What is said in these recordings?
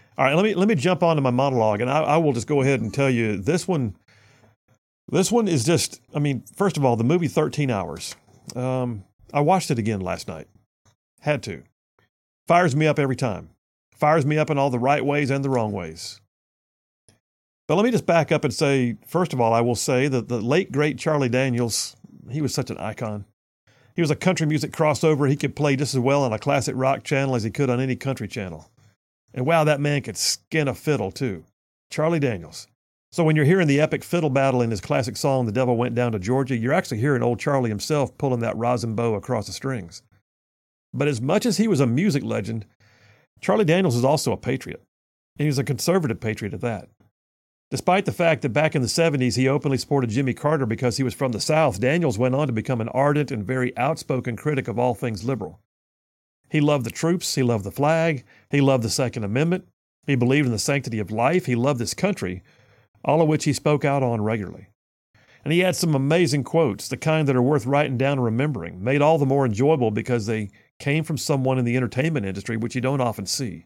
All right, let me jump onto my monologue, and I will just go ahead and tell you this one. This one is just, I mean, first of all, the movie 13 Hours. I watched it again last night. Had to. Fires me up every time. Fires me up in all the right ways and the wrong ways. But let me just back up and say, first of all, I will say that the late, great Charlie Daniels, he was such an icon. He was a country music crossover. He could play just as well on a classic rock channel as he could on any country channel. And wow, that man could skin a fiddle too. Charlie Daniels. So when you're hearing the epic fiddle battle in his classic song, The Devil Went Down to Georgia, you're actually hearing old Charlie himself pulling that rosin bow across the strings. But as much as he was a music legend, Charlie Daniels was also a patriot. And he was a conservative patriot at that. Despite the fact that back in the 70s he openly supported Jimmy Carter because he was from the South, Daniels went on to become an ardent and very outspoken critic of all things liberal. He loved the troops, he loved the flag, he loved the Second Amendment, he believed in the sanctity of life, he loved this country, all of which he spoke out on regularly. And he had some amazing quotes, the kind that are worth writing down and remembering, made all the more enjoyable because they came from someone in the entertainment industry, which you don't often see.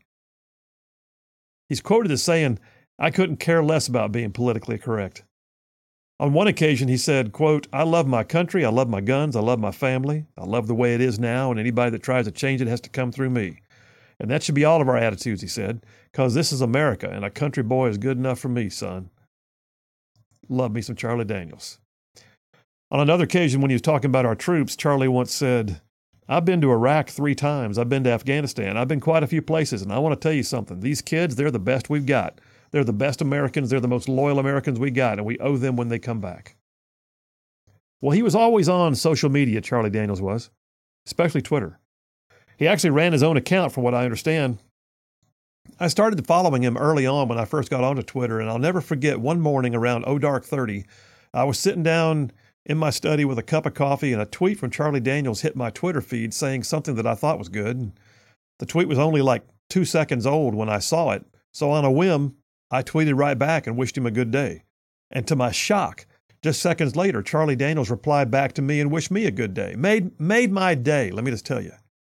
He's quoted as saying, "I couldn't care less about being politically correct." On one occasion, he said, quote, "I love my country, I love my guns, I love my family, I love the way it is now, and anybody that tries to change it has to come through me. And that should be all of our attitudes," he said, "because this is America, and a country boy is good enough for me, son." Love me some Charlie Daniels. On another occasion, when he was talking about our troops, Charlie once said, "I've been to Iraq 3 times, I've been to Afghanistan, I've been quite a few places, and I want to tell you something. These kids, they're the best we've got. They're the best Americans. They're the most loyal Americans we got, and we owe them when they come back." Well, he was always on social media, Charlie Daniels was, especially Twitter. He actually ran his own account, from what I understand. I started following him early on when I first got onto Twitter, and I'll never forget one morning around dark 30, I was sitting down in my study with a cup of coffee, and a tweet from Charlie Daniels hit my Twitter feed saying something that I thought was good. The tweet was only like 2 seconds old when I saw it, so on a whim, I tweeted right back and wished him a good day. And to my shock, just seconds later, Charlie Daniels replied back to me and wished me a good day. Made my day, let me just tell you.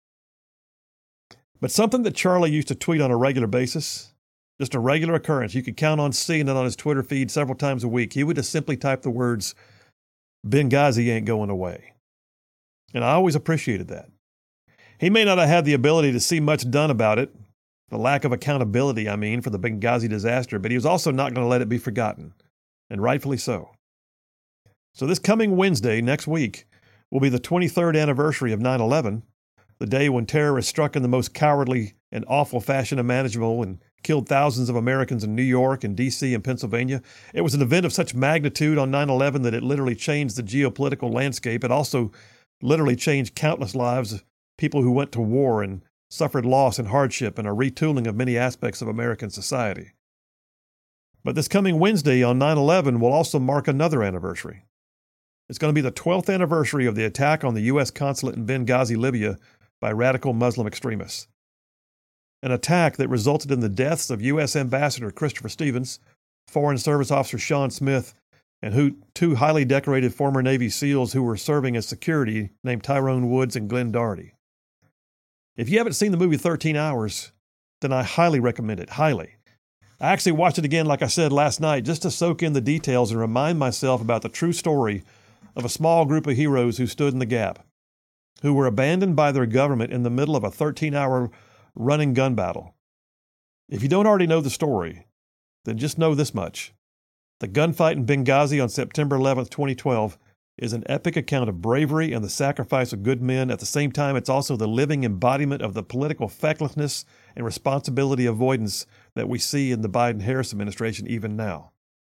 But something that Charlie used to tweet on a regular basis, just a regular occurrence, you could count on seeing it on his Twitter feed several times a week. He would just simply type the words, "Benghazi ain't going away." And I always appreciated that. He may not have had the ability to see much done about it, the lack of accountability, I mean, for the Benghazi disaster, but he was also not going to let it be forgotten, and rightfully so. So this coming Wednesday, next week, will be the 23rd anniversary of 9/11, the day when terrorists struck in the most cowardly and awful fashion imaginable and killed thousands of Americans in New York and D.C. and Pennsylvania. It was an event of such magnitude on 9/11 that it literally changed the geopolitical landscape. It also literally changed countless lives of people who went to war and suffered loss and hardship and a retooling of many aspects of American society. But this coming Wednesday on 9/11 will also mark another anniversary. It's going to be the 12th anniversary of the attack on the U.S. consulate in Benghazi, Libya, by radical Muslim extremists. An attack that resulted in the deaths of U.S. Ambassador Christopher Stevens, Foreign Service Officer Sean Smith, and 2 highly decorated former Navy SEALs who were serving as security named Tyrone Woods and Glenn Doherty. If you haven't seen the movie 13 Hours, then I highly recommend it, highly. I actually watched it again, like I said, last night, just to soak in the details and remind myself about the true story of a small group of heroes who stood in the gap, who were abandoned by their government in the middle of a 13-hour running gun battle. If you don't already know the story, then just know this much. The gunfight in Benghazi on September 11th, 2012 is an epic account of bravery and the sacrifice of good men. At the same time, it's also the living embodiment of the political fecklessness and responsibility avoidance that we see in the Biden-Harris administration even now.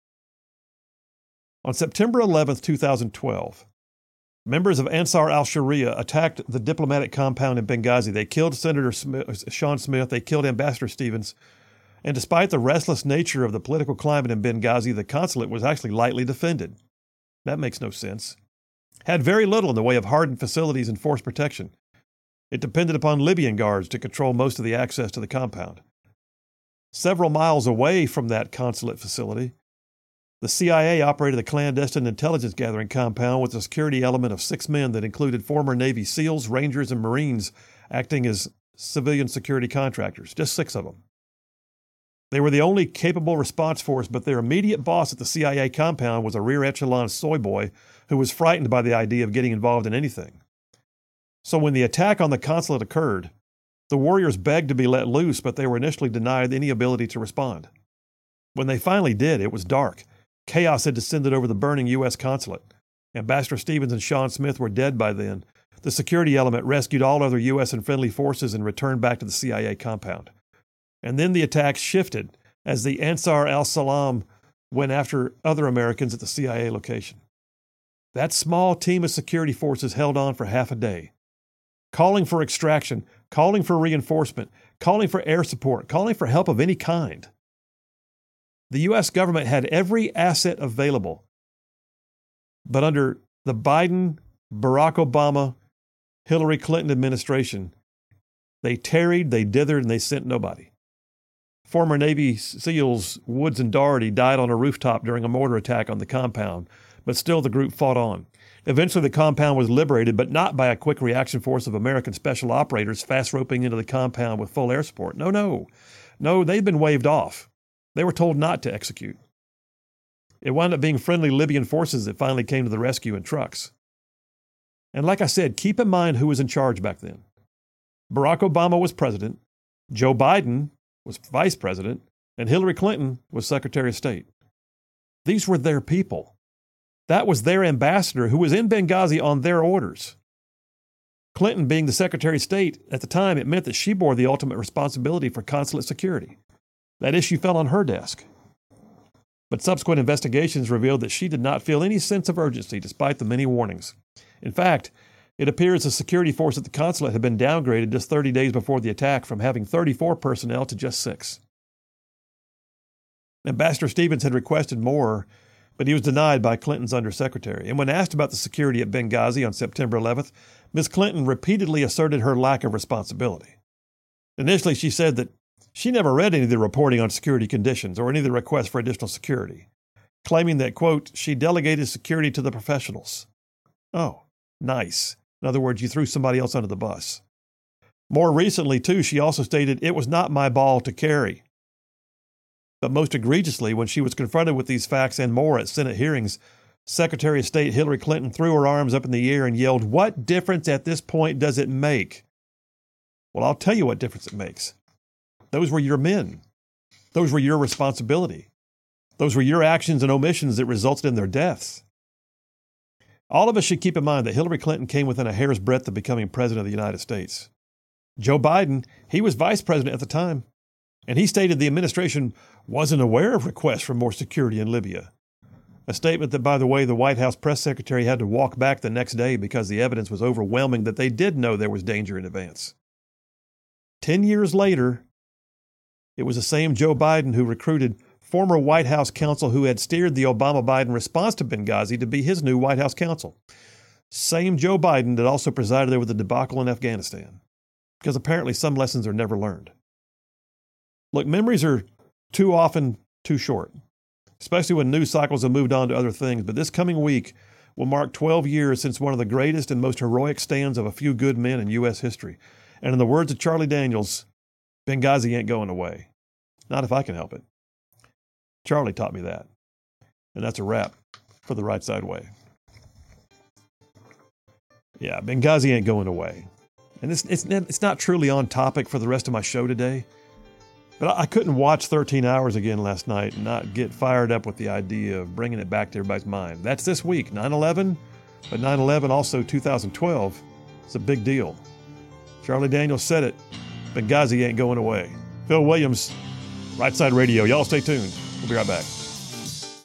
On September 11th, 2012, members of Ansar al-Sharia attacked the diplomatic compound in Benghazi. They killed Senator Sean Smith, they killed Ambassador Stevens, and despite the restless nature of the political climate in Benghazi, the consulate was actually lightly defended. That makes no sense. Had very little in the way of hardened facilities and force protection. It depended upon Libyan guards to control most of the access to the compound. Several miles away from that consulate facility, the CIA operated a clandestine intelligence gathering compound with a security element of 6 men that included former Navy SEALs, Rangers, and Marines acting as civilian security contractors, just 6 of them. They were the only capable response force, but their immediate boss at the CIA compound was a rear echelon soy boy who was frightened by the idea of getting involved in anything. So when the attack on the consulate occurred, the warriors begged to be let loose, but they were initially denied any ability to respond. When they finally did, it was dark. Chaos had descended over the burning U.S. consulate. Ambassador Stevens and Sean Smith were dead by then. The security element rescued all other U.S. and friendly forces and returned back to the CIA compound. And then the attack shifted as the Ansar al-Salam went after other Americans at the CIA location. That small team of security forces held on for half a day, calling for extraction, calling for reinforcement, calling for air support, calling for help of any kind. The U.S. government had every asset available, but under the Biden, Barack Obama, Hillary Clinton administration, they tarried, they dithered, and they sent nobody. Former Navy SEALs Woods and Daugherty died on a rooftop during a mortar attack on the compound, but still the group fought on. Eventually the compound was liberated, but not by a quick reaction force of American special operators fast roping into the compound with full air support. No, they'd been waved off. They were told not to execute. It wound up being friendly Libyan forces that finally came to the rescue in trucks. And like I said, keep in mind who was in charge back then. Barack Obama was president, Joe Biden was vice president, and Hillary Clinton was Secretary of State. These were their people. That was their ambassador who was in Benghazi on their orders. Clinton being the Secretary of State at the time, it meant that she bore the ultimate responsibility for consulate security. That issue fell on her desk. But subsequent investigations revealed that she did not feel any sense of urgency despite the many warnings. In fact, it appears the security force at the consulate had been downgraded just 30 days before the attack from having 34 personnel to just 6. Ambassador Stevens had requested more, but he was denied by Clinton's undersecretary. And when asked about the security at Benghazi on September 11th, Ms. Clinton repeatedly asserted her lack of responsibility. Initially, she said that she never read any of the reporting on security conditions or any of the requests for additional security, claiming that, quote, she delegated security to the professionals. Oh, nice. In other words, you threw somebody else under the bus. More recently, too, she also stated, it was not my ball to carry. But most egregiously, when she was confronted with these facts and more at Senate hearings, Secretary of State Hillary Clinton threw her arms up in the air and yelled, what difference at this point does it make? Well, I'll tell you what difference it makes. Those were your men. Those were your responsibility. Those were your actions and omissions that resulted in their deaths. All of us should keep in mind that Hillary Clinton came within a hair's breadth of becoming president of the United States. Joe Biden, he was vice president at the time, and he stated the administration wasn't aware of requests for more security in Libya. A statement that, by the way, the White House press secretary had to walk back the next day because the evidence was overwhelming that they did know there was danger in advance. 10 years later, it was the same Joe Biden who recruited former White House counsel who had steered the Obama-Biden response to Benghazi to be his new White House counsel. Same Joe Biden that also presided over the debacle in Afghanistan. Because apparently some lessons are never learned. Look, memories are too often too short, especially when news cycles have moved on to other things. But this coming week will mark 12 years since one of the greatest and most heroic stands of a few good men in U.S. history. And in the words of Charlie Daniels, Benghazi ain't going away. Not if I can help it. Charlie taught me that. And that's a wrap for the Right Side Way. Yeah, Benghazi ain't going away. And it's not truly on topic for the rest of my show today. But I couldn't watch 13 Hours again last night and not get fired up with the idea of bringing it back to everybody's mind. That's this week, 9/11, but 9/11 also 2012. It's a big deal. Charlie Daniels said it. Benghazi ain't going away. Phil Williams, Right Side Radio. Y'all stay tuned. We'll be right back.